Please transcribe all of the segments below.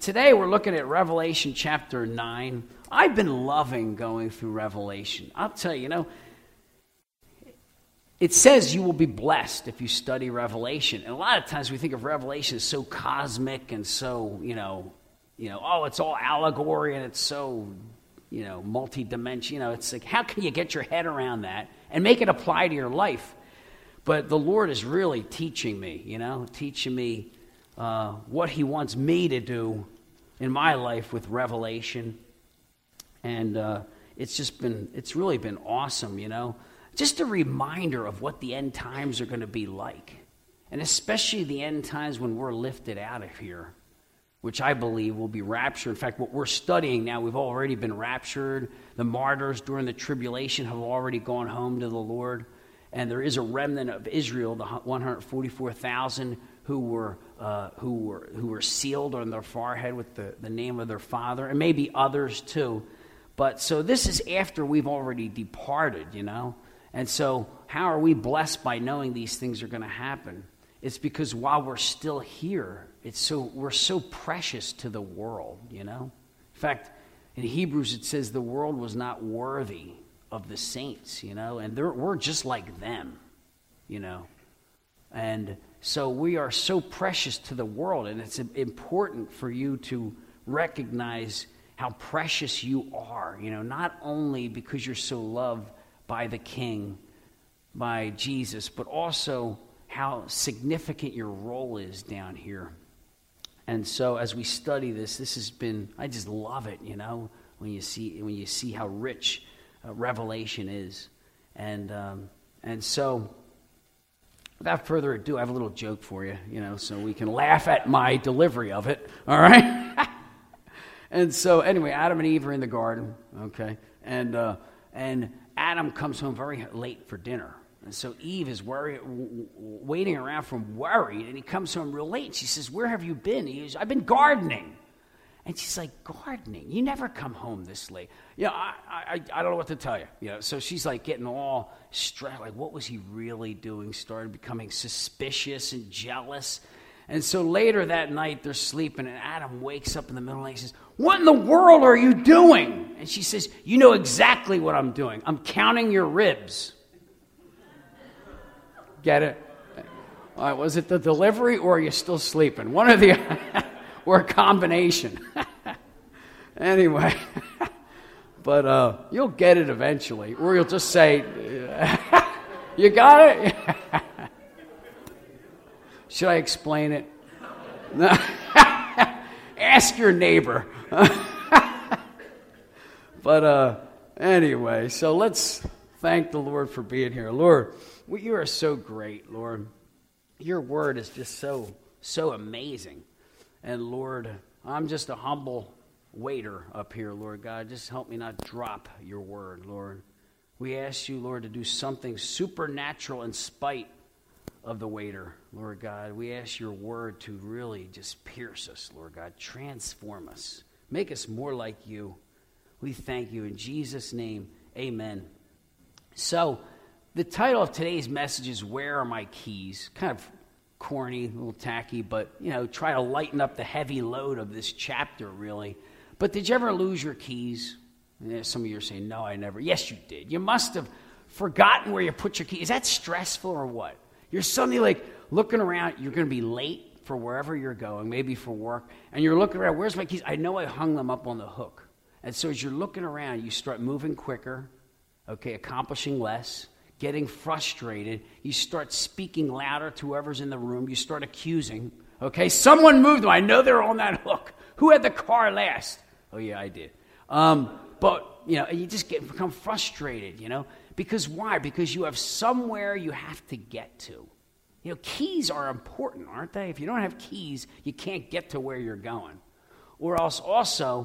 Today we're looking at Revelation chapter 9. I've been loving going through Revelation. I'll tell you, it says you will be blessed if you study Revelation. And a lot of times we think of Revelation as so cosmic and so, it's all allegory and it's so, multi-dimensional. It's like, how can you get your head around that and make it apply to your life? But the Lord is really teaching me, what he wants me to do in my life with Revelation. And it's really been awesome, Just a reminder of what the end times are going to be like. And especially the end times when we're lifted out of here, which I believe will be raptured. In fact, what we're studying now, we've already been raptured. The martyrs during the tribulation have already gone home to the Lord. And there is a remnant of Israel, the 144,000 who were sealed on their forehead with the name of their father, and maybe others too. But so this is after we've already departed, And so how are we blessed by knowing these things are going to happen? It's because while we're still here, we're so precious to the world, In fact, in Hebrews it says the world was not worthy of the saints, and we're just like them, And so we are so precious to the world, and it's important for you to recognize how precious you are, not only because you're so loved by the King, by Jesus, but also how significant your role is down here. And so as we study this has been, I just love it, when you see how rich Revelation is. And so without further ado, I have a little joke for you, so we can laugh at my delivery of it, all right? And so anyway, Adam and Eve are in the garden, okay? And Adam comes home very late for dinner. And so Eve is waiting around from worried, and he comes home real late. And she says, "Where have you been?" He goes, "I've been gardening." And she's like, "Gardening? You never come home this late." I don't know what to tell you. So she's like getting all stressed, like what was he really doing? Started becoming suspicious and jealous. And so later that night they're sleeping, and Adam wakes up in the middle of the night and says, "What in the world are you doing?" And she says, "You know exactly what I'm doing. I'm counting your ribs." Get it? All right, was it the delivery or are you still sleeping? One or the other, or a combination. Anyway, but you'll get it eventually, or you'll just say, "You got it?" Should I explain it? No. Ask your neighbor. But anyway, so let's thank the Lord for being here. Lord, you are so great, Lord. Your word is just so amazing. And Lord, I'm just a humble waiter up here, Lord God. Just help me not drop your word, Lord. We ask you, Lord, to do something supernatural in spite of the waiter, Lord God. We ask your word to really just pierce us, Lord God. Transform us. Make us more like you. We thank you in Jesus' name. Amen. So, the title of today's message is "Where Are My Keys?" Kind of corny, a little tacky, but, try to lighten up the heavy load of this chapter, really. But did you ever lose your keys? Some of you are saying, "No, I never." Yes, you did. You must have forgotten where you put your keys. Is that stressful or what? You're suddenly like looking around. You're going to be late for wherever you're going, maybe for work, and you're looking around. Where's my keys? I know I hung them up on the hook. And so as you're looking around, you start moving quicker, okay, accomplishing less, getting frustrated. You start speaking louder to whoever's in the room. You start accusing, okay, someone moved them. I know they're on that hook. Who had the car last? Oh, yeah, I did. But, you just become frustrated, Because why? Because you have somewhere you have to get to. Keys are important, aren't they? If you don't have keys, you can't get to where you're going. Or else also,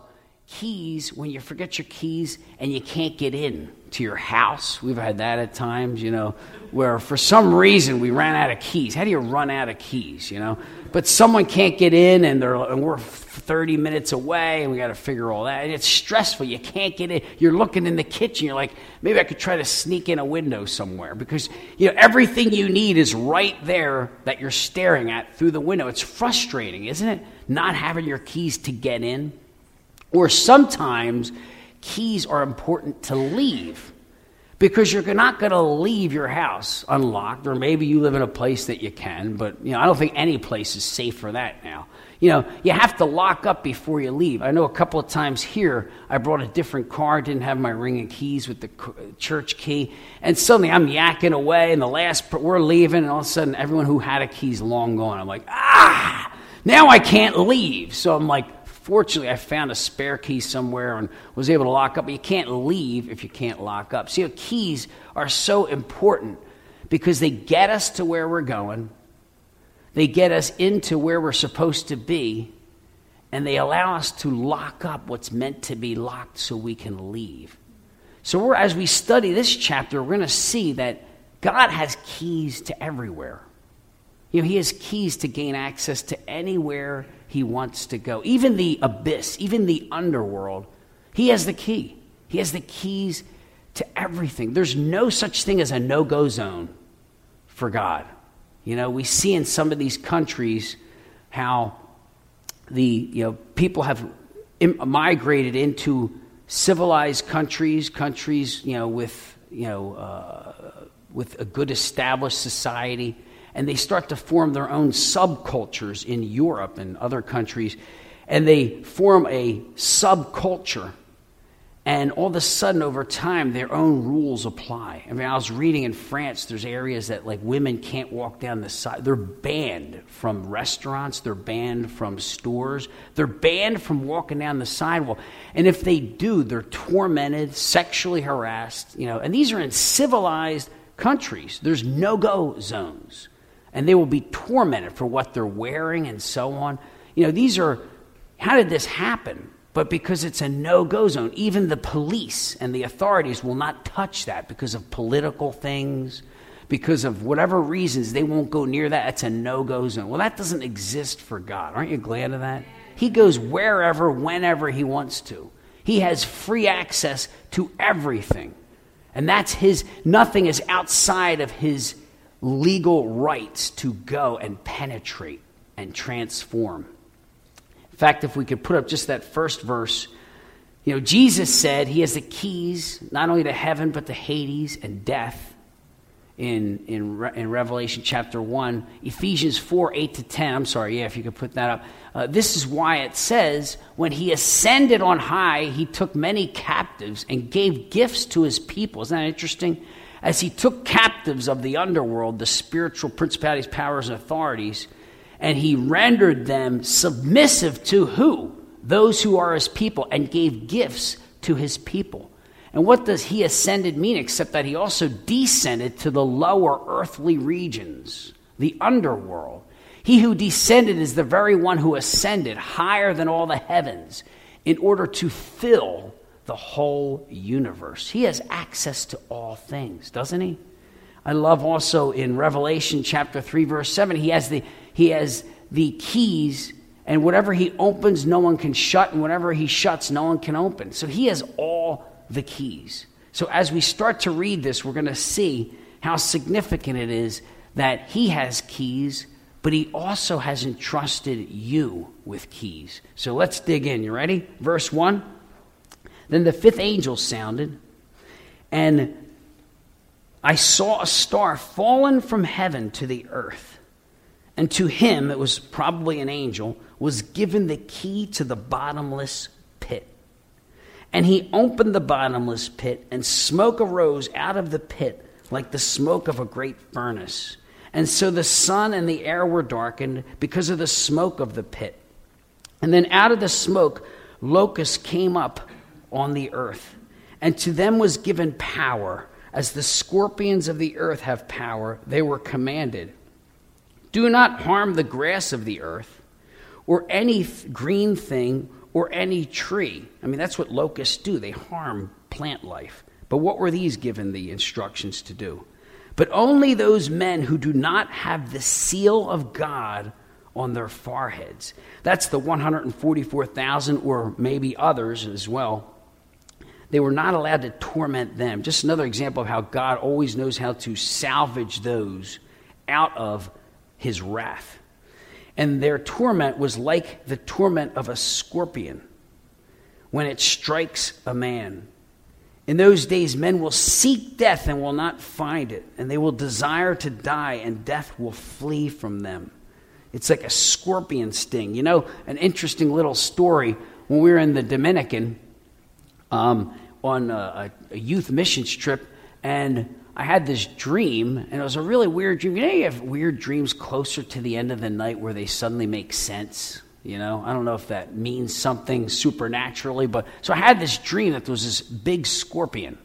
keys, when you forget your keys and you can't get in to your house. We've had that at times, where for some reason we ran out of keys. How do you run out of keys, But someone can't get in and we're 30 minutes away and we got to figure all that. And it's stressful. You can't get in. You're looking in the kitchen. You're like, maybe I could try to sneak in a window somewhere because, everything you need is right there that you're staring at through the window. It's frustrating, isn't it? Not having your keys to get in. Or sometimes keys are important to leave because you're not going to leave your house unlocked, or maybe you live in a place that you can, but I don't think any place is safe for that now. You have to lock up before you leave. I know a couple of times here I brought a different car, didn't have my ring and keys with the church key, and suddenly I'm yakking away, and we're leaving, and all of a sudden everyone who had a key's long gone. I'm like, now I can't leave. So I'm like, fortunately, I found a spare key somewhere and was able to lock up. But you can't leave if you can't lock up. See, keys are so important because they get us to where we're going. They get us into where we're supposed to be. And they allow us to lock up what's meant to be locked so we can leave. So as we study this chapter, we're going to see that God has keys to everywhere. He has keys to gain access to anywhere he wants to go. Even the abyss, even the underworld, he has the key. He has the keys to everything. There's no such thing as a no-go zone for God. We see in some of these countries how the people have migrated into civilized countries with a good established society. And they start to form their own subcultures in Europe and other countries. And they form a subculture. And all of a sudden, over time, their own rules apply. I was reading in France, there's areas that women can't walk down the side. They're banned from restaurants. They're banned from stores. They're banned from walking down the sidewalk. And if they do, they're tormented, sexually harassed. And these are in civilized countries. There's no-go zones. And they will be tormented for what they're wearing and so on. How did this happen? But because it's a no-go zone, even the police and the authorities will not touch that because of political things, because of whatever reasons, they won't go near that. It's a no-go zone. Well, that doesn't exist for God. Aren't you glad of that? He goes wherever, whenever he wants to. He has free access to everything. And that's nothing is outside of his legal rights to go and penetrate and transform. In fact, if we could put up just that first verse, Jesus said he has the keys not only to heaven but to Hades and death in Revelation chapter 1. Ephesians 4, 8-10, if you could put that up. This is why it says, when he ascended on high, he took many captives and gave gifts to his people. Isn't that interesting? As he took captives of the underworld, the spiritual principalities, powers, and authorities, and he rendered them submissive to who? Those who are his people, and gave gifts to his people. And what does he ascended mean except that he also descended to the lower earthly regions, the underworld? He who descended is the very one who ascended higher than all the heavens in order to fill the whole universe. He has access to all things, doesn't he? I love also in Revelation chapter 3, verse 7, he has the keys, and whatever he opens, no one can shut, and whatever he shuts, no one can open. So he has all the keys. So as we start to read this, we're going to see how significant it is that he has keys, but he also has entrusted you with keys. So let's dig in. You ready? Verse 1. Then the fifth angel sounded, and I saw a star fallen from heaven to the earth. And to him, it was probably an angel, was given the key to the bottomless pit. And he opened the bottomless pit, and smoke arose out of the pit like the smoke of a great furnace. And so the sun and the air were darkened because of the smoke of the pit. And then out of the smoke, locusts came up on the earth. And to them was given power, as the scorpions of the earth have power. They were commanded, do not harm the grass of the earth, or any green thing, or any tree. I mean, that's what locusts do. They harm plant life. But what were these given the instructions to do? But only those men who do not have the seal of God on their foreheads. That's the 144,000 or maybe others as well. They were not allowed to torment them. Just another example of how God always knows how to salvage those out of his wrath. And their torment was like the torment of a scorpion when it strikes a man. In those days, men will seek death and will not find it, and they will desire to die, and death will flee from them. It's like a scorpion sting. You know, an interesting little story. When we were in the Dominican on a youth missions trip, and I had this dream, and it was a really weird dream. You know, you have weird dreams closer to the end of the night where they suddenly make sense. You know, I don't know if that means something supernaturally, but so I had this dream that there was this big scorpion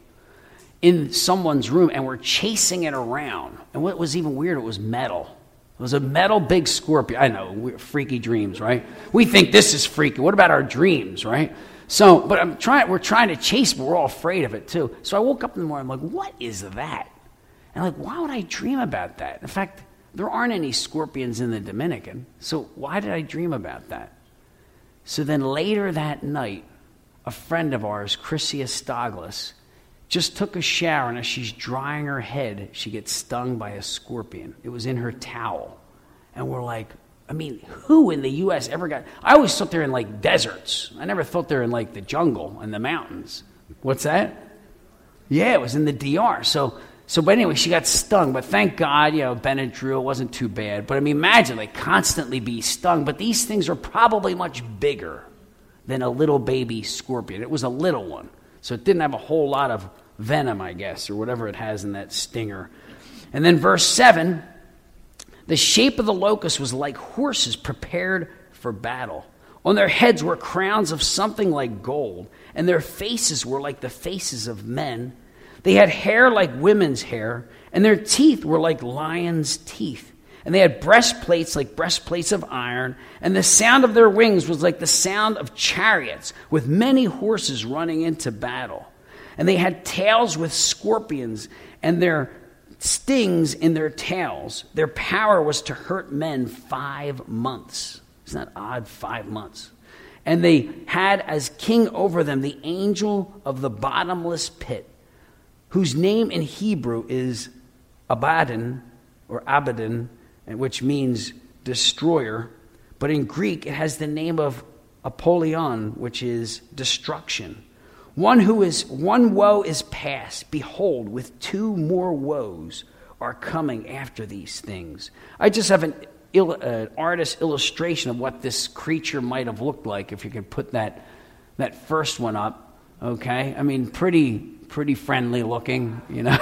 in someone's room, and we're chasing it around. And what was even weird, it was metal. It was a metal big scorpion. I know, freaky dreams, right? We think this is freaky. What about our dreams, right? So, but we're trying to chase, but we're all afraid of it too. So I woke up in the morning, I'm like, what is that? And I'm like, why would I dream about that? In fact, there aren't any scorpions in the Dominican, so why did I dream about that? So then later that night, a friend of ours, Chrissy Estaglis, just took a shower, and as she's drying her head, she gets stung by a scorpion. It was in her towel. And we're like, I mean, who in the U.S. ever got... I always thought they're in, like, deserts. I never thought they're in, like, the jungle and the mountains. What's that? Yeah, it was in the DR. But anyway, she got stung. But thank God, Benadryl, it wasn't too bad. But I mean, imagine, like, constantly be stung. But these things are probably much bigger than a little baby scorpion. It was a little one. So it didn't have a whole lot of venom, I guess, or whatever it has in that stinger. And then verse 7, the shape of the locust was like horses prepared for battle. On their heads were crowns of something like gold, and their faces were like the faces of men. They had hair like women's hair, and their teeth were like lions' teeth. And they had breastplates like breastplates of iron, and the sound of their wings was like the sound of chariots, with many horses running into battle. And they had tails with scorpions, and their stings in their tails. Their power was to hurt men 5 months. Isn't that odd? 5 months. And they had as king over them the angel of the bottomless pit, whose name in Hebrew is Abaddon, which means destroyer. But in Greek, it has the name of Apollyon, which is destruction. One woe is past. Behold, with 2 more woes are coming after these things. I just have an artist's illustration of what this creature might have looked like, if you could put that first one up. Okay? I mean, pretty friendly looking, I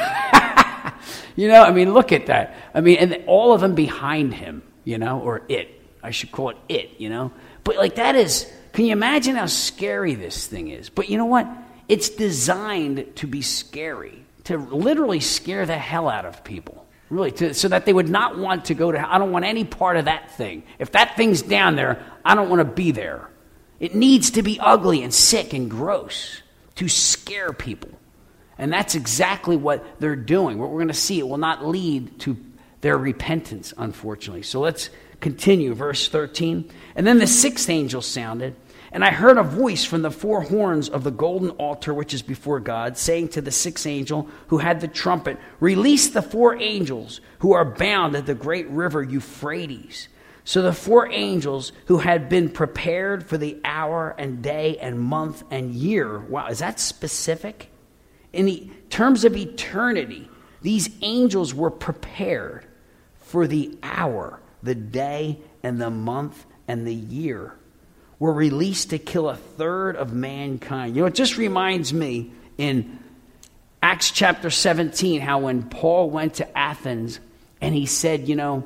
mean, look at that. I mean, and all of them behind him, or it. I should call it, But like that is, can you imagine how scary this thing is? But you know what? It's designed to be scary, to literally scare the hell out of people, really, so that they would not want to go to, I don't want any part of that thing. If that thing's down there, I don't want to be there. It needs to be ugly and sick and gross to scare people. And that's exactly what they're doing. What we're going to see, it will not lead to their repentance, unfortunately. So let's continue, verse 13. And then the 6th angel sounded, and I heard a voice from the 4 horns of the golden altar which is before God, saying to the 6th angel who had the trumpet, release the 4 angels who are bound at the great river Euphrates. So the 4 angels who had been prepared for the hour and day and month and year. Wow, is that specific? In the terms of eternity, these angels were prepared for the hour, the day, and the month, and the year, were released to kill 1/3 of mankind. It just reminds me in Acts chapter 17, how when Paul went to Athens, and he said,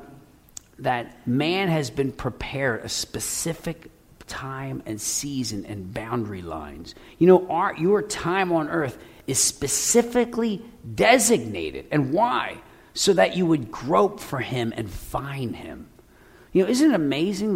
that man has been prepared a specific time and season and boundary lines. Your time on earth is specifically designated. And why? So that you would grope for him and find him. Isn't it amazing that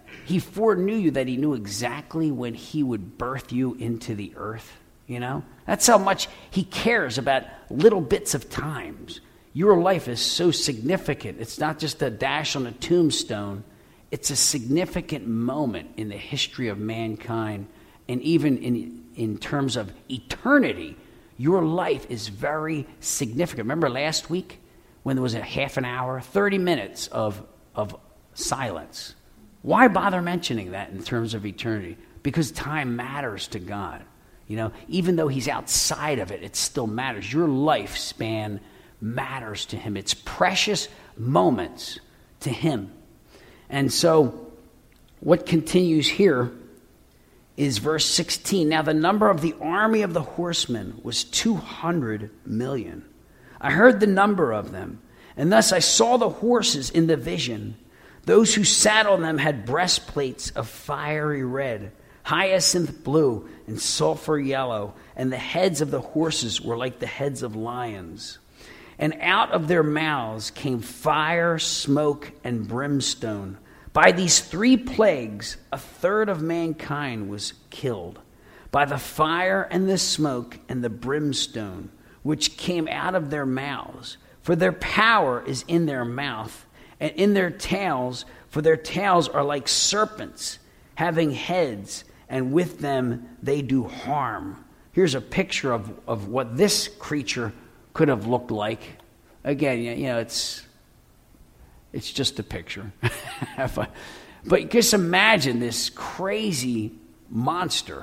He foreknew you, that he knew exactly when he would birth you into the earth. That's how much he cares about little bits of times. Your life is so significant. It's not just a dash on a tombstone. It's a significant moment in the history of mankind. And even in terms of eternity, your life is very significant. Remember last week when there was a half an hour, 30 minutes of silence? Why bother mentioning that in terms of eternity? Because time matters to God. Even though he's outside of it, it still matters. Your lifespan matters to him. It's precious moments to him. And so what continues here is verse 16. Now the number of the army of the horsemen was 200 million. I heard the number of them, and thus I saw the horses in the vision. Those who sat on them had breastplates of fiery red, hyacinth blue, and sulfur yellow, and the heads of the horses were like the heads of lions. And out of their mouths came fire, smoke, and brimstone. By these 3 plagues, a third of mankind was killed, by the fire and the smoke and the brimstone, which came out of their mouths. For their power is in their mouth, and in their tails, for their tails are like serpents, having heads, and with them they do harm. Here's a picture of what this creature could have looked like. Again, it's just a picture. But just imagine this crazy monster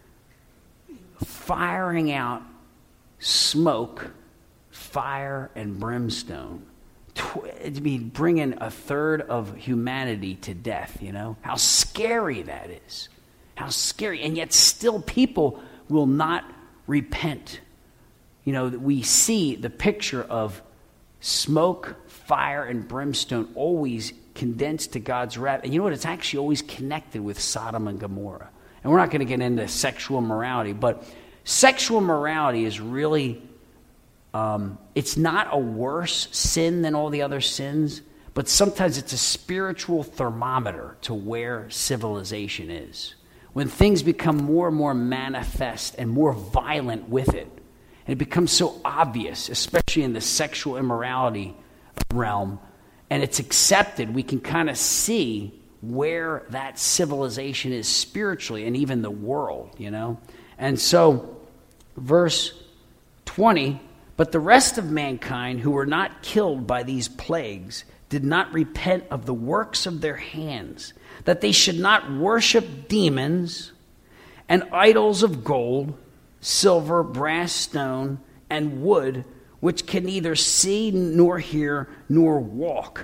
firing out smoke, fire, and brimstone. To be bringing a third of humanity to death, How scary that is. How scary. And yet still people will not repent. We see the picture of smoke, fire, and brimstone always condensed to God's wrath. And you know what? It's actually always connected with Sodom and Gomorrah. And we're not going to get into sexual morality, but sexual morality is really, it's not a worse sin than all the other sins, but sometimes it's a spiritual thermometer to where civilization is. When things become more and more manifest and more violent with it, and it becomes so obvious, especially in the sexual immorality realm, and it's accepted, we can kind of see where that civilization is spiritually and even the world, And so, verse 20, but the rest of mankind who were not killed by these plagues did not repent of the works of their hands, that they should not worship demons and idols of gold, silver, brass, stone, and wood, which can neither see nor hear nor walk.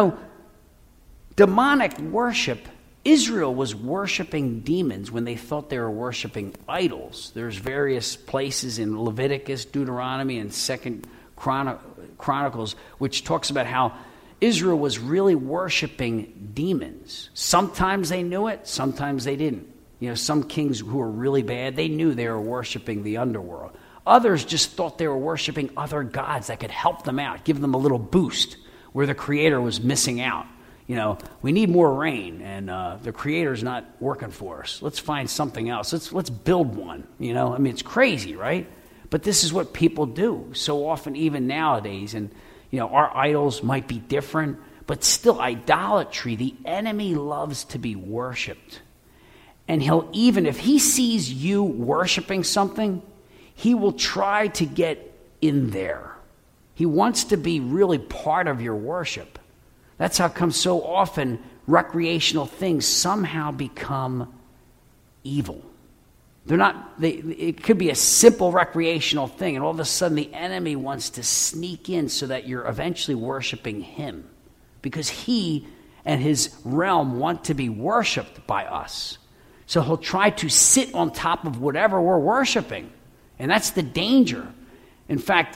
Demonic worship, Israel was worshiping demons when they thought they were worshiping idols. There's various places in Leviticus, Deuteronomy, and 2 Chronicles which talks about how Israel was really worshiping demons. Sometimes they knew it, sometimes they didn't. Some kings who were really bad, they knew they were worshiping the underworld. Others just thought they were worshiping other gods that could help them out, give them a little boost where the Creator was missing out. We need more rain, and the Creator's not working for us. Let's find something else. Let's build one. It's crazy, right? But this is what people do so often, even nowadays. And our idols might be different, but still idolatry. The enemy loves to be worshipped, and he'll even if he sees you worshiping something, he will try to get in there. He wants to be really part of your worship. That's how come so often recreational things somehow become evil. It could be a simple recreational thing, and all of a sudden the enemy wants to sneak in so that you're eventually worshiping him, because he and his realm want to be worshipped by us. So he'll try to sit on top of whatever we're worshiping, and that's the danger. In fact,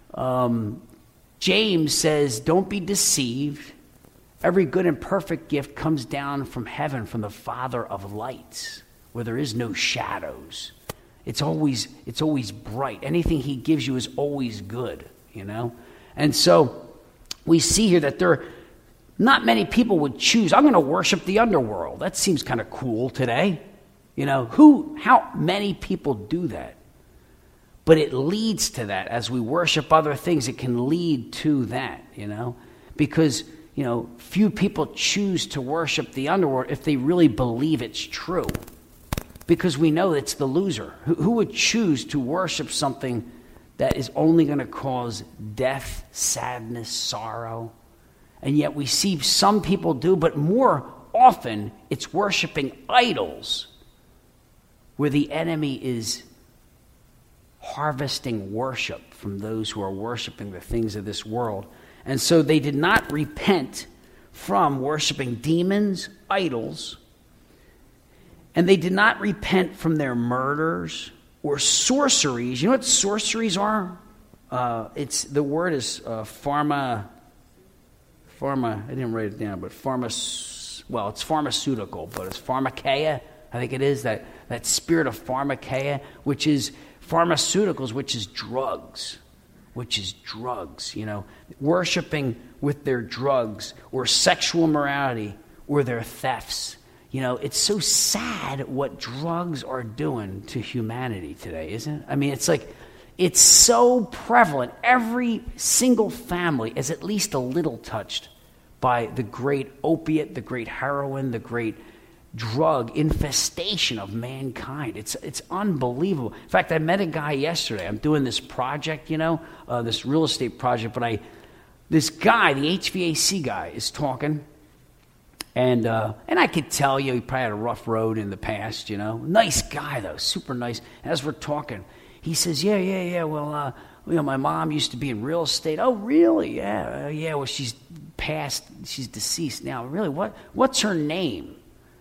James says, don't be deceived. Every good and perfect gift comes down from heaven, from the Father of lights, where there is no shadows. It's always bright. Anything he gives you is always good, And so we see here that Not many people would choose, I'm going to worship the underworld. That seems kind of cool today. How many people do that? But it leads to that. As we worship other things, it can lead to that, because, few people choose to worship the underworld if they really believe it's true. Because we know it's the loser. Who would choose to worship something that is only going to cause death, sadness, sorrow? And yet we see some people do, but more often it's worshiping idols where the enemy is harvesting worship from those who are worshiping the things of this world. And so they did not repent from worshiping demons, idols, and they did not repent from their murders or sorceries. You know what sorceries are? The word is pharma. I didn't write it down, but it's pharmaceutical, but it's pharmakeia. I think it is that spirit of pharmakeia, which is pharmaceuticals, which is drugs, worshiping with their drugs or sexual immorality or their thefts. It's so sad what drugs are doing to humanity today, isn't it? I mean, it's so prevalent. Every single family is at least a little touched by the great opiate, the great heroin, the great drug infestation of mankind. It's unbelievable. In fact, I met a guy yesterday. I'm doing this project, this real estate project, but this guy, the HVAC guy, is talking, and I could tell he probably had a rough road in the past, Nice guy, though, super nice. As we're talking, he says, yeah, well, my mom used to be in real estate. Oh, really? Yeah, well, she's passed, she's deceased now. Really, what's her name?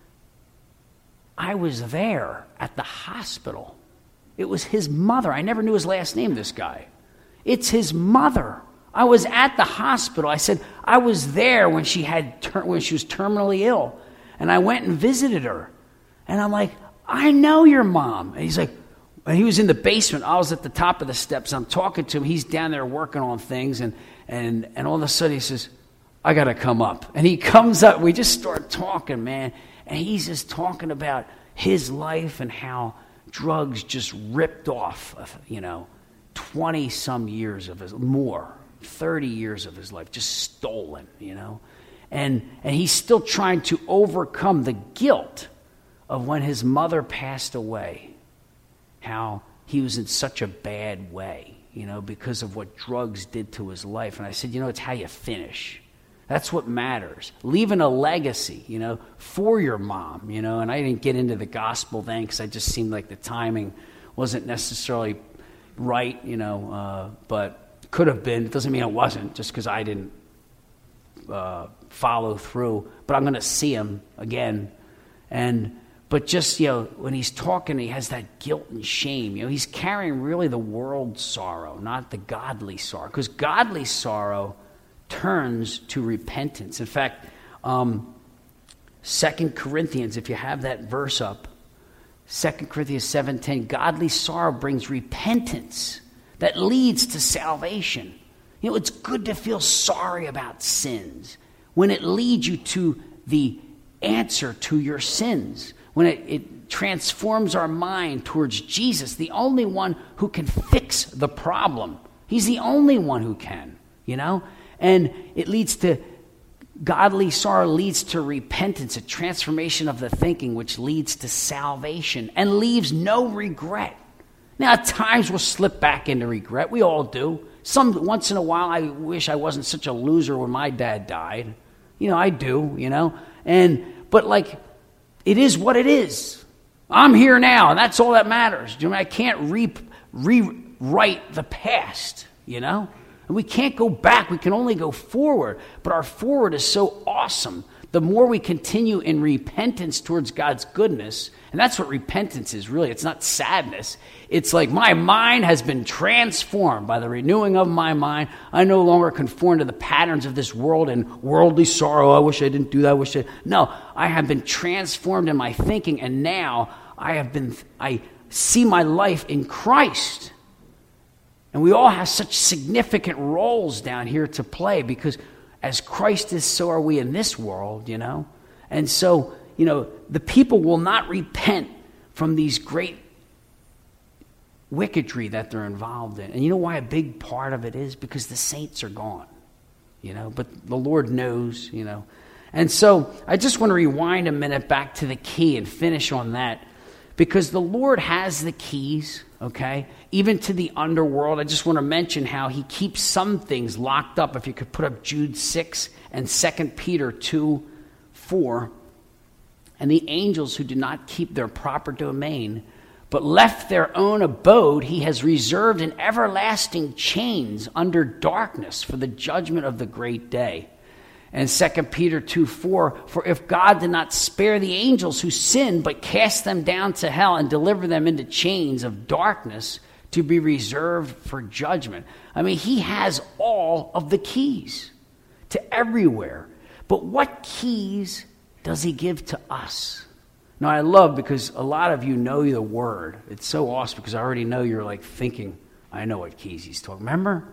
I was there at the hospital. It was his mother. I never knew his last name, this guy. It's his mother. I was at the hospital. I said, I was there when she was terminally ill. And I went and visited her. And I'm like, I know your mom. And he's like, and he was in the basement. I was at the top of the steps. I'm talking to him. He's down there working on things. And all of a sudden he says, I got to come up. And he comes up. We just start talking, man. And he's just talking about his life and how drugs just ripped off, 20-some years of his, more, 30 years of his life, just stolen, And he's still trying to overcome the guilt of when his mother passed away, how he was in such a bad way, because of what drugs did to his life. And I said, it's how you finish. That's what matters. Leaving a legacy, for your mom, And I didn't get into the gospel then because I just seemed like the timing wasn't necessarily right, but could have been. It doesn't mean it wasn't just because I didn't follow through. But I'm going to see him again. But just, when he's talking, he has that guilt and shame. He's carrying really the world's sorrow, not the godly sorrow. Because godly sorrow turns to repentance. In fact, 2 Corinthians, if you have that verse up, 2 Corinthians 7:10, godly sorrow brings repentance that leads to salvation. It's good to feel sorry about sins when it leads you to the answer to your sins, when it transforms our mind towards Jesus, the only one who can fix the problem. He's the only one who can, And it leads to, godly sorrow leads to repentance, a transformation of the thinking, which leads to salvation and leaves no regret. Now, at times we'll slip back into regret. We all do. Once in a while, I wish I wasn't such a loser when my dad died. I do, But it is what it is. I'm here now, and that's all that matters. I can't rewrite the past, And we can't go back. We can only go forward. But our forward is so awesome. The more we continue in repentance towards God's goodness, and that's what repentance is really. It's not sadness. It's like my mind has been transformed by the renewing of my mind. I no longer conform to the patterns of this world and worldly sorrow. I wish I didn't do that. No, I have been transformed in my thinking, and now I see my life in Christ. And we all have such significant roles down here to play because as Christ is, so are we in this world, And so, the people will not repent from these great wickedry that they're involved in. And you know why a big part of it is? Because the saints are gone, But the Lord knows, And so I just want to rewind a minute back to the key and finish on that. Because the Lord has the keys, okay? Even to the underworld. I just want to mention how he keeps some things locked up. If you could put up Jude 6 and 2 Peter 2:4. And the angels who do not keep their proper domain, but left their own abode, he has reserved in everlasting chains under darkness for the judgment of the great day. And 2 Peter 2:4, for if God did not spare the angels who sinned, but cast them down to hell and deliver them into chains of darkness to be reserved for judgment. I mean, he has all of the keys to everywhere. But what keys does he give to us? Now, I love, because a lot of you know the word. It's so awesome because I already know you're like thinking, I know what keys he's talking. Remember?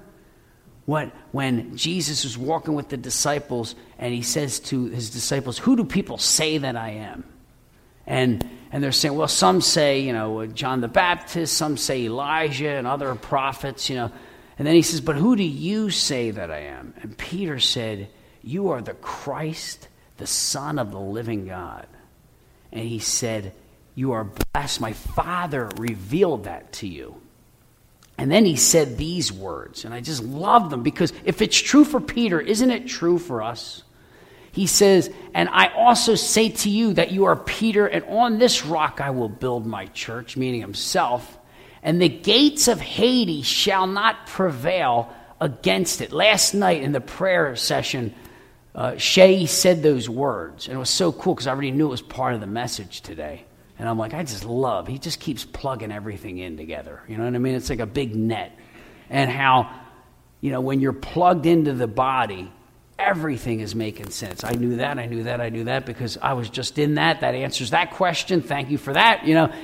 When Jesus was walking with the disciples and he says to his disciples, who do people say that I am? And they're saying, well, some say, John the Baptist, some say Elijah and other prophets, And then he says, but who do you say that I am? And Peter said, you are the Christ, the Son of the living God. And he said, you are blessed. My Father revealed that to you. And then he said these words, and I just love them, because if it's true for Peter, isn't it true for us? He says, and I also say to you that you are Peter, and on this rock I will build my church, meaning himself, and the gates of Hades shall not prevail against it. Last night in the prayer session, Shay said those words, and it was so cool because I already knew it was part of the message today. And I'm like, I just love, he just keeps plugging everything in together. You know what I mean? It's like a big net. And how, when you're plugged into the body, everything is making sense. I knew that because I was just in that. That answers that question. Thank you for that.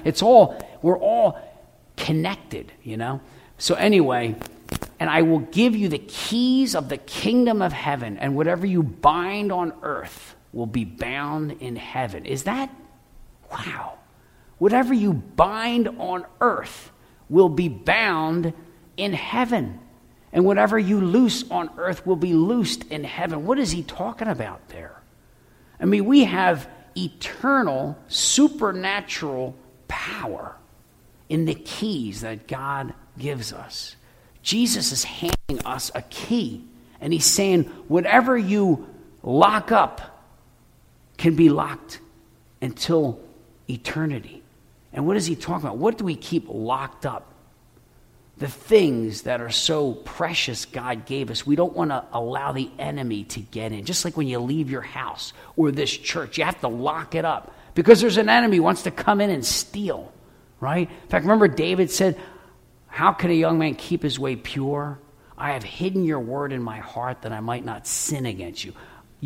We're all connected, So anyway, and I will give you the keys of the kingdom of heaven, and whatever you bind on earth will be bound in heaven. Is that, wow. Whatever you bind on earth will be bound in heaven. And whatever you loose on earth will be loosed in heaven. What is he talking about there? I mean, we have eternal, supernatural power in the keys that God gives us. Jesus is handing us a key. And he's saying, whatever you lock up can be locked until eternity. And what is he talking about? What do we keep locked up? The things that are so precious God gave us. We don't want to allow the enemy to get in. Just like when you leave your house or this church, you have to lock it up because there's an enemy who wants to come in and steal, right? In fact, remember David said, how can a young man keep his way pure? I have hidden your word in my heart that I might not sin against you.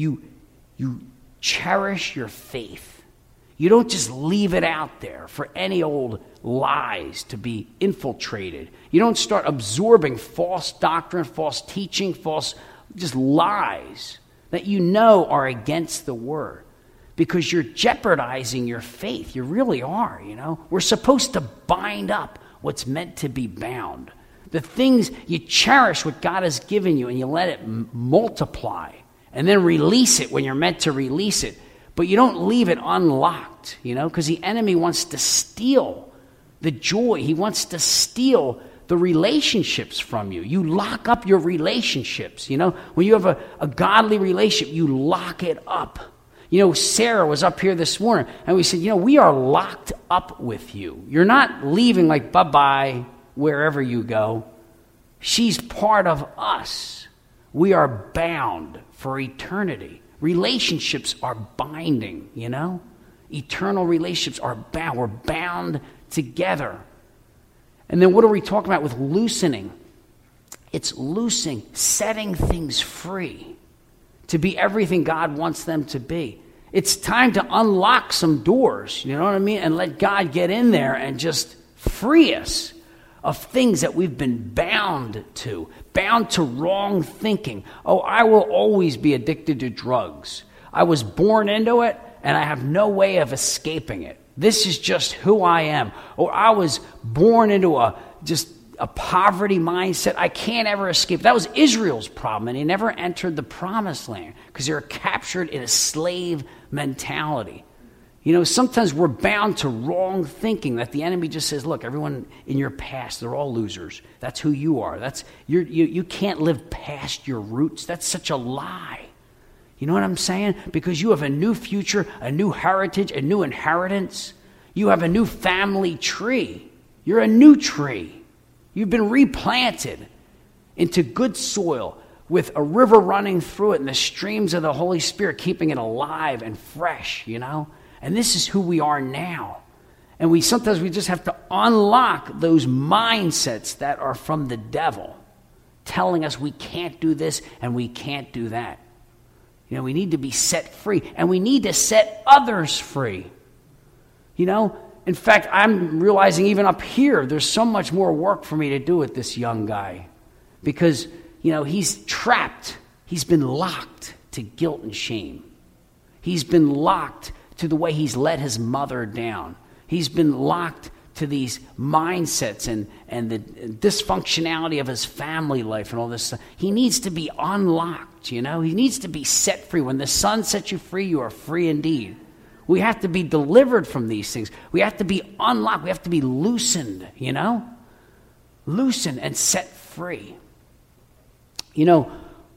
You cherish your faith. You don't just leave it out there for any old lies to be infiltrated. You don't start absorbing false doctrine, false teaching, false just lies that are against the word, because you're jeopardizing your faith. You really are, We're supposed to bind up what's meant to be bound. The things you cherish, what God has given you, and you let it multiply, and then release it when you're meant to release it. But you don't leave it unlocked, because the enemy wants to steal the joy. He wants to steal the relationships from you. You lock up your relationships, When you have a godly relationship, you lock it up. Sarah was up here this morning, and we said, we are locked up with you. You're not leaving like bye-bye wherever you go. She's part of us. We are bound for eternity. Relationships are binding, Eternal relationships are bound. We're bound together. And then what are we talking about with loosening? It's loosing, setting things free to be everything God wants them to be. It's time to unlock some doors, you know what I mean? And let God get in there and just free us of things that we've been bound to wrong thinking. Oh, I will always be addicted to drugs. I was born into it, and I have no way of escaping it. This is just who I am. Or I was born into a poverty mindset. I can't ever escape. That was Israel's problem, and he never entered the promised land because they were captured in a slave mentality. You know, sometimes we're bound to wrong thinking that the enemy just says, look, everyone in your past, they're all losers. That's who you are. You can't live past your roots. That's such a lie. You know what I'm saying? Because you have a new future, a new heritage, a new inheritance. You have a new family tree. You're a new tree. You've been replanted into good soil with a river running through it and the streams of the Holy Spirit keeping it alive and fresh, you know? And this is who we are now. And sometimes we just have to unlock those mindsets that are from the devil, telling us we can't do this and we can't do that. You know, we need to be set free, and we need to set others free. You know, in fact, I'm realizing even up here, there's so much more work for me to do with this young guy because, you know, he's trapped. He's been locked to guilt and shame. He's been locked to the way he's let his mother down. He's been locked to these mindsets and the dysfunctionality of his family life and all this stuff. He needs to be unlocked, you know. He needs to be set free. When the Son sets you free, you are free indeed. We have to be delivered from these things. We have to be unlocked. We have to be loosened, you know. Loosened and set free. You know,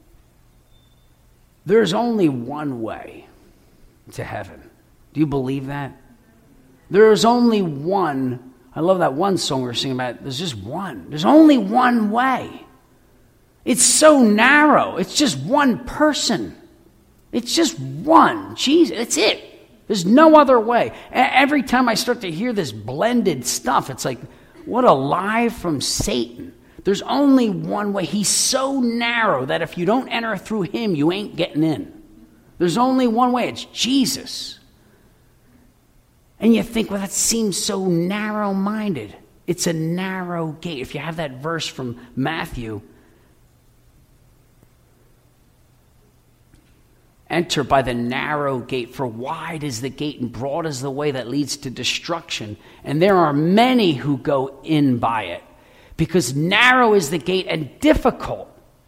there's only one way to heaven. Do you believe that? There is only one. I love that one song we were singing about. There's just one. There's only one way. It's so narrow. It's just one person. It's just one. Jesus, it's it. There's no other way. Every time I start to hear this blended stuff, it's like, what a lie from Satan. There's only one way. He's so narrow that if you don't enter through him, you ain't getting in. There's only one way. It's Jesus. And you think, well, that seems so narrow-minded. It's a narrow gate. If you have that verse from Matthew, enter by the narrow gate, for wide is the gate and broad is the way that leads to destruction. And there are many who go in by it. Because narrow is the gate and difficult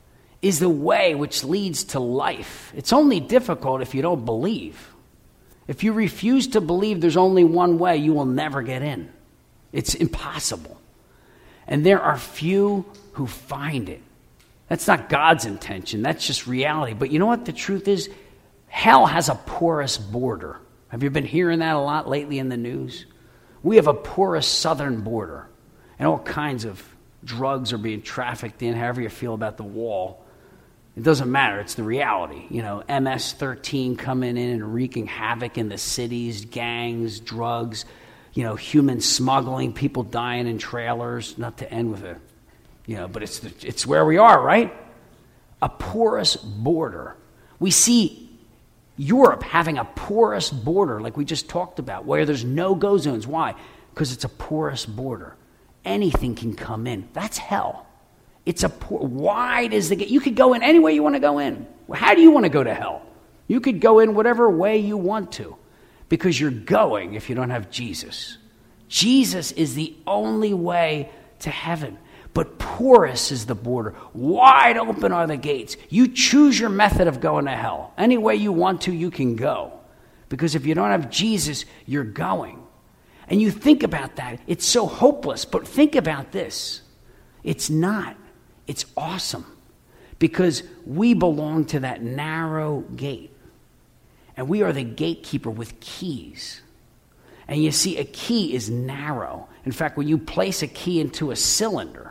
is the way which leads to life. It's only difficult if you don't believe. If you refuse to believe there's only one way, you will never get in. It's impossible. And there are few who find it. That's not God's intention. That's just reality. But you know what the truth is? Hell has a porous border. Have you been hearing that a lot lately in the news? We have a porous southern border. And all kinds of drugs are being trafficked in, however you feel about the wall. It doesn't matter. It's the reality. You know, MS-13 coming in and wreaking havoc in the cities, gangs, drugs, you know, human smuggling, people dying in trailers, not to end with but it's where we are, right? A porous border. We see Europe having a porous border like we just talked about, where there's no-go zones. Why? Because it's a porous border. Anything can come in. That's hell. It's wide is the gate. You could go in any way you want to go in. How do you want to go to hell? You could go in whatever way you want to, because you're going if you don't have Jesus. Jesus is the only way to heaven. But porous is the border. Wide open are the gates. You choose your method of going to hell. Any way you want to, you can go. Because if you don't have Jesus, you're going. And you think about that. It's so hopeless. But think about this. It's not. It's awesome. Because we belong to that narrow gate. And we are the gatekeeper with keys. And you see, a key is narrow. In fact, when you place a key into a cylinder,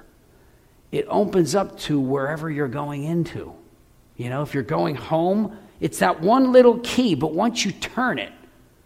it opens up to wherever you're going into. You know, if you're going home, it's that one little key, but once you turn it,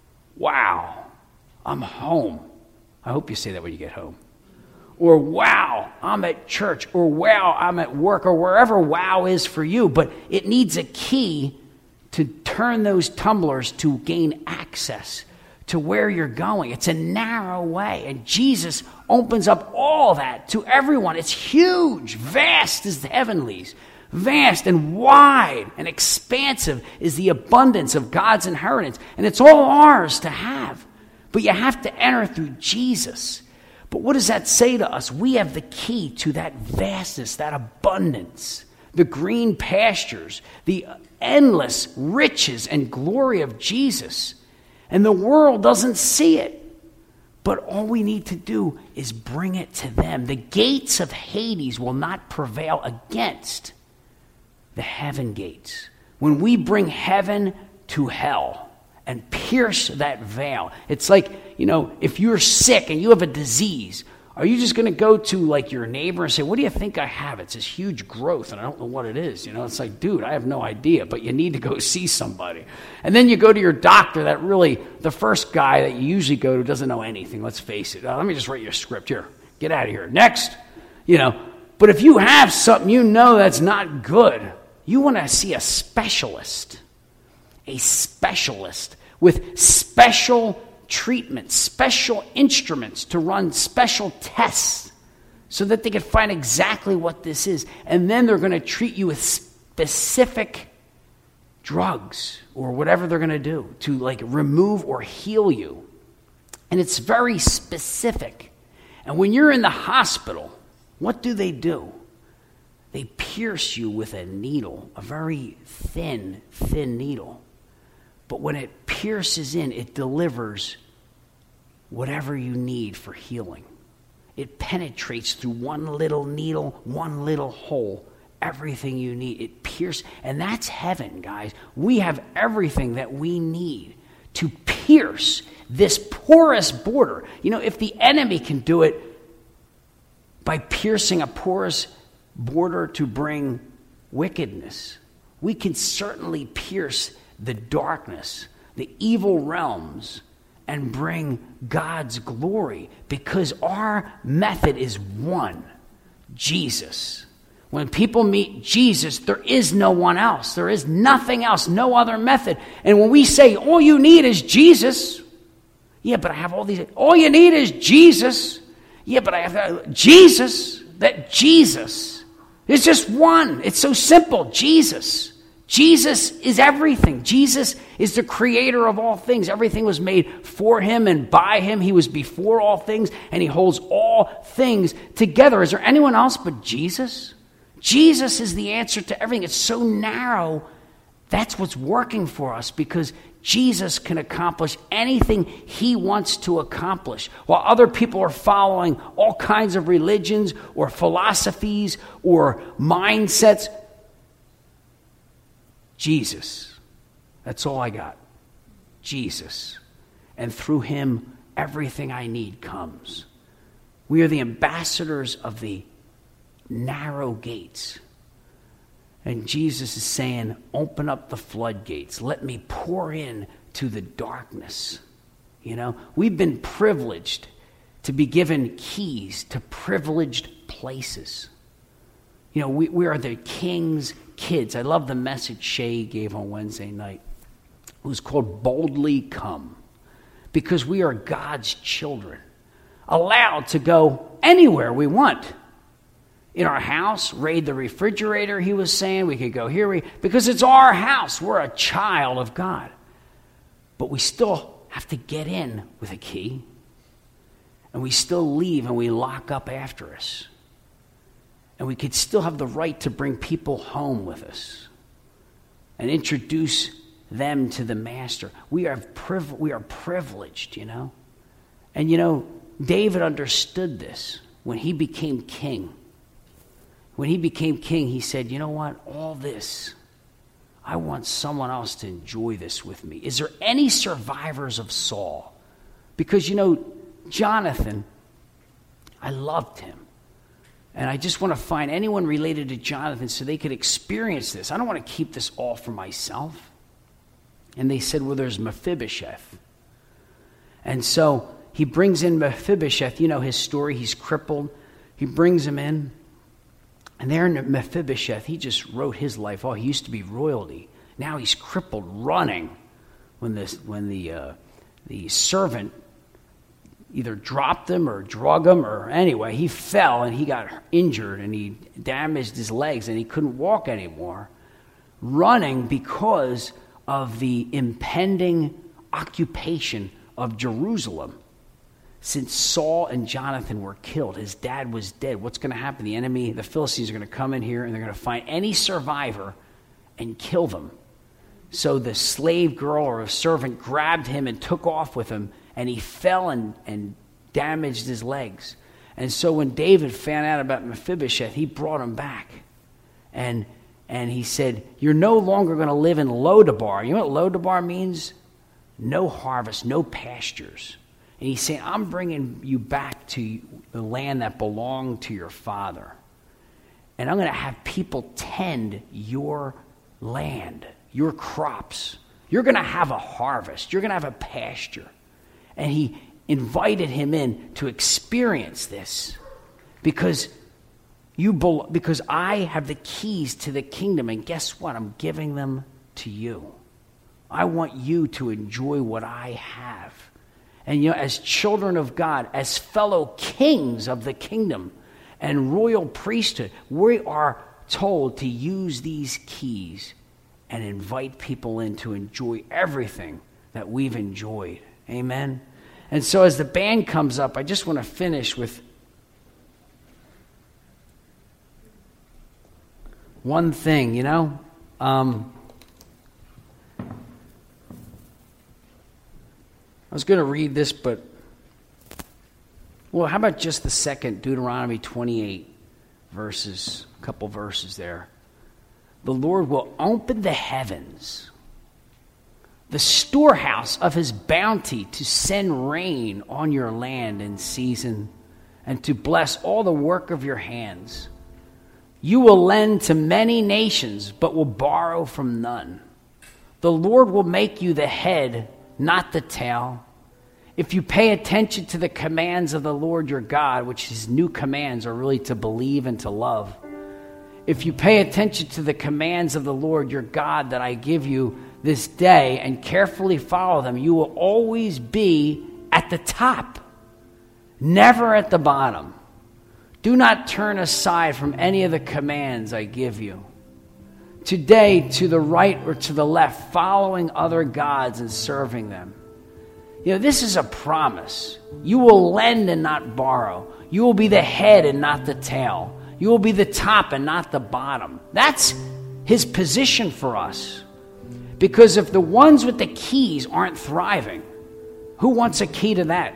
wow, I'm home. I hope you say that when you get home. Or wow, I'm at church. Or wow, I'm at work. Or wherever wow is for you. But it needs a key to turn those tumblers to gain access to where you're going. It's a narrow way. And Jesus opens up all that to everyone. It's huge. Vast is the heavenlies. Vast and wide and expansive is the abundance of God's inheritance. And it's all ours to have. But you have to enter through Jesus. But what does that say to us? We have the key to that vastness, that abundance, the green pastures, the endless riches and glory of Jesus. And the world doesn't see it. But all we need to do is bring it to them. The gates of Hades will not prevail against the heaven gates. When we bring heaven to hell and pierce that veil, it's like, if you're sick and you have a disease, are you just going to go to like your neighbor and say, what do you think I have? It's this huge growth and I don't know what it is. It's like, dude, I have no idea, but you need to go see somebody. And then you go to your doctor that really, the first guy that you usually go to doesn't know anything. Let's face it. Let me just write you a script here. Get out of here. Next. But if you have something that's not good, you want to see a specialist with special treatment, special instruments to run special tests so that they can find exactly what this is. And then they're going to treat you with specific drugs or whatever they're going to do to like remove or heal you. And it's very specific. And when you're in the hospital, what do? They pierce you with a needle, a very thin needle. But when it pierces in, it delivers whatever you need for healing. It penetrates through one little needle, one little hole, everything you need. It pierces, and that's heaven, guys. We have everything that we need to pierce this porous border. If the enemy can do it by piercing a porous border to bring wickedness, we can certainly pierce the darkness, the evil realms, and bring God's glory, because our method is one, Jesus. When people meet Jesus, there is no one else. There is nothing else, no other method. And when we say, all you need is Jesus, yeah, but I have all these. All you need is Jesus. Yeah, but I have Jesus. That Jesus is just one. It's so simple. Jesus. Jesus is everything. Jesus is the creator of all things. Everything was made for him and by him. He was before all things, and he holds all things together. Is there anyone else but Jesus? Jesus is the answer to everything. It's so narrow. That's what's working for us, because Jesus can accomplish anything he wants to accomplish. While other people are following all kinds of religions or philosophies or mindsets, Jesus. That's all I got. Jesus. And through him, everything I need comes. We are the ambassadors of the narrow gates. And Jesus is saying, open up the floodgates. Let me pour in to the darkness. We've been privileged to be given keys to privileged places. We are the king's kids. I love the message Shay gave on Wednesday night. It was called Boldly Come, because we are God's children, allowed to go anywhere we want. In our house, raid the refrigerator, he was saying. We could go here, because it's our house. We're a child of God. But we still have to get in with a key, and we still leave and we lock up after us. And we could still have the right to bring people home with us and introduce them to the master. We are privileged, And David understood this when he became king. When he became king, he said, you know what? All this, I want someone else to enjoy this with me. Is there any survivors of Saul? Because, Jonathan, I loved him. And I just want to find anyone related to Jonathan so they could experience this. I don't want to keep this all for myself. And they said, well, there's Mephibosheth. And so he brings in Mephibosheth. His story. He's crippled. He brings him in. And there in Mephibosheth, he just wrote his life. Oh, he used to be royalty. Now he's crippled, running when the the servant either dropped him or drug him, or anyway, he fell and he got injured and he damaged his legs and he couldn't walk anymore, running because of the impending occupation of Jerusalem. Since Saul and Jonathan were killed, his dad was dead. What's going to happen? The enemy, the Philistines, are going to come in here and they're going to find any survivor and kill them. So the slave girl or a servant grabbed him and took off with him, and he fell and damaged his legs. And so when David found out about Mephibosheth, he brought him back. And he said, you're no longer going to live in Lodabar. You know what Lodabar means? No harvest, no pastures. And he's saying, I'm bringing you back to the land that belonged to your father. And I'm going to have people tend your land, your crops. You're going to have a harvest. You're going to have a pasture. And he invited him in to experience this because I have the keys to the kingdom. And guess what? I'm giving them to you. I want you to enjoy what I have. And as children of God, as fellow kings of the kingdom and royal priesthood, we are told to use these keys and invite people in to enjoy everything that we've enjoyed. Amen? And so as the band comes up, I just want to finish with one thing, I was going to read this, but, how about just the second Deuteronomy 28 verses, a couple verses there. The Lord will open the heavens, the storehouse of his bounty, to send rain on your land in season and to bless all the work of your hands. You will lend to many nations, but will borrow from none. The Lord will make you the head, not the tail. If you pay attention to the commands of the Lord your God, which his new commands are really to believe and to love. If you pay attention to the commands of the Lord your God that I give you this day and carefully follow them, you will always be at the top, never at the bottom. Do not turn aside from any of the commands I give you today, to the right or to the left, following other gods and serving them. This is a promise. You will lend and not borrow. You will be the head and not the tail. You will be the top and not the bottom. That's his position for us. Because if the ones with the keys aren't thriving, who wants a key to that?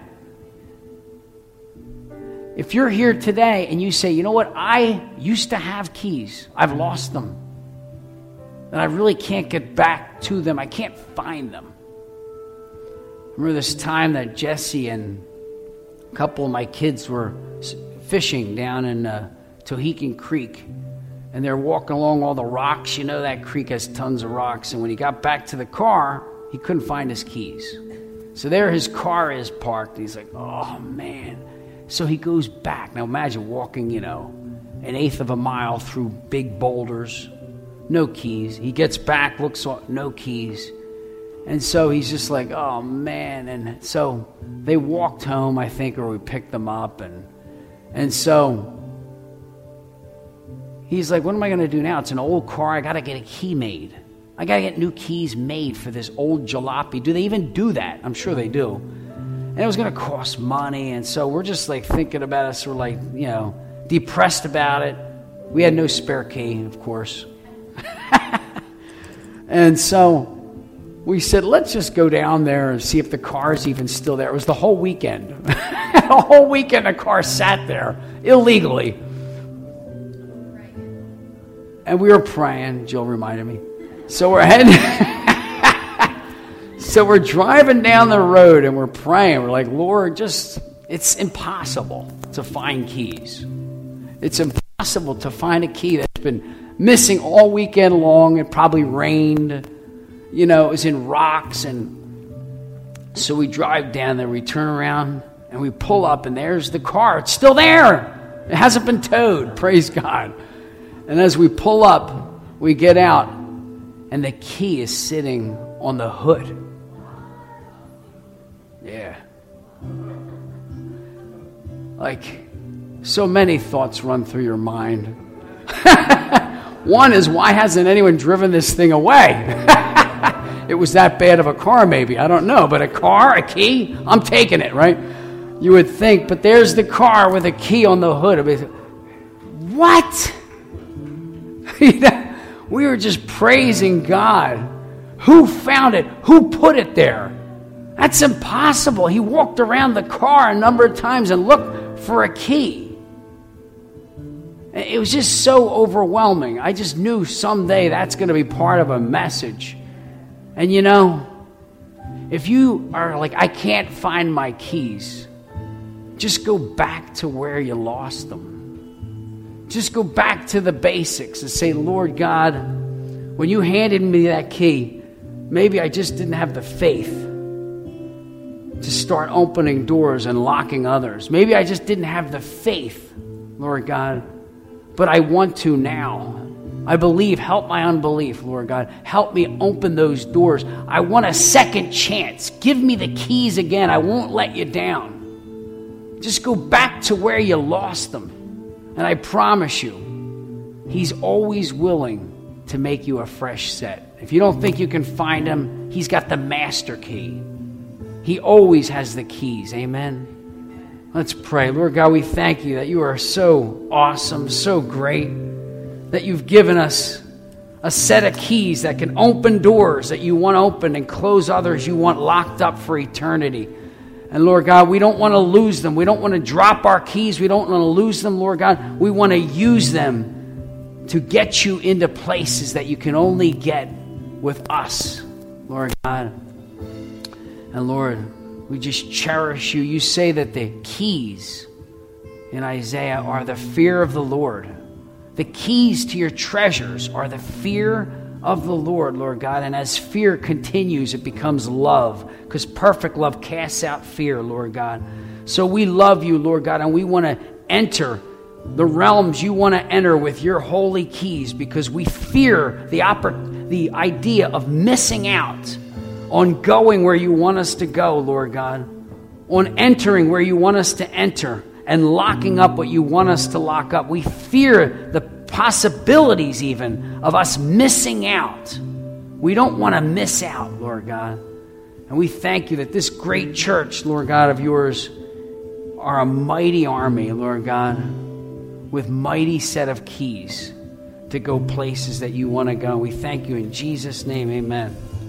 If you're here today and you say, you know what, I used to have keys. I've lost them. And I really can't get back to them. I can't find them. Remember this time that Jesse and a couple of my kids were fishing down in Tohickon Creek. And they're walking along all the rocks. That creek has tons of rocks. And when he got back to the car, he couldn't find his keys. So there his car is parked. And he's like, oh, man. So he goes back. Now imagine walking, an eighth of a mile through big boulders. No keys. He gets back, looks, no keys. And so he's just like, oh, man. And so they walked home, I think, or we picked them up. And so he's like, what am I going to do now? It's an old car. I got to get a key made. I got to get new keys made for this old jalopy. Do they even do that? I'm sure they do. And it was going to cost money. And so we're just like thinking about it. So we're like, depressed about it. We had no spare key, of course. And so we said, let's just go down there and see if the car's even still there. It was the whole weekend. The whole weekend the car sat there illegally. And we were praying. Jill reminded me. So we're heading. So we're driving down the road and we're praying. We're like, Lord, it's impossible to find keys. It's impossible to find a key that's been missing all weekend long. It probably rained. It was in rocks. And so we drive down there. We turn around and we pull up and there's the car. It's still there. It hasn't been towed. Praise God. And as we pull up, we get out, and the key is sitting on the hood. Yeah. Like, so many thoughts run through your mind. One is, why hasn't anyone driven this thing away? It was that bad of a car, maybe. I don't know. But a car, a key, I'm taking it, right? You would think, but there's the car with a key on the hood. What? We were just praising God. Who found it? Who put it there? That's impossible. He walked around the car a number of times and looked for a key. It was just so overwhelming. I just knew someday that's going to be part of a message. And you know, if you are like, I can't find my keys, just go back to where you lost them. Just go back to the basics and say, Lord God, when you handed me that key, maybe I just didn't have the faith to start opening doors and locking others. Maybe I just didn't have the faith, Lord God, but I want to now. I believe. Help my unbelief, Lord God. Help me open those doors. I want a second chance. Give me the keys again. I won't let you down. Just go back to where you lost them. And I promise you, He's always willing to make you a fresh set. If you don't think you can find Him, He's got the master key. He always has the keys. Amen. Let's pray. Lord God, we thank you that you are so awesome, so great, that you've given us a set of keys that can open doors that you want open and close others you want locked up for eternity. And Lord God, we don't want to lose them. We don't want to drop our keys. We don't want to lose them, Lord God. We want to use them to get you into places that you can only get with us, Lord God. And Lord, we just cherish you. You say that the keys in Isaiah are the fear of the Lord. The keys to your treasures are the fear of the Lord, Lord God. And as fear continues, it becomes love, because perfect love casts out fear, Lord God. So we love you, Lord God, and we want to enter the realms you want to enter with your holy keys, because we fear the idea of missing out on going where you want us to go, Lord God, on entering where you want us to enter, and locking up what you want us to lock up. We fear the possibilities even of us missing out. We don't want to miss out, Lord God. And we thank you that this great church, Lord God, of yours are a mighty army, Lord God, with mighty set of keys to go places that you want to go. We thank you in Jesus' name, amen.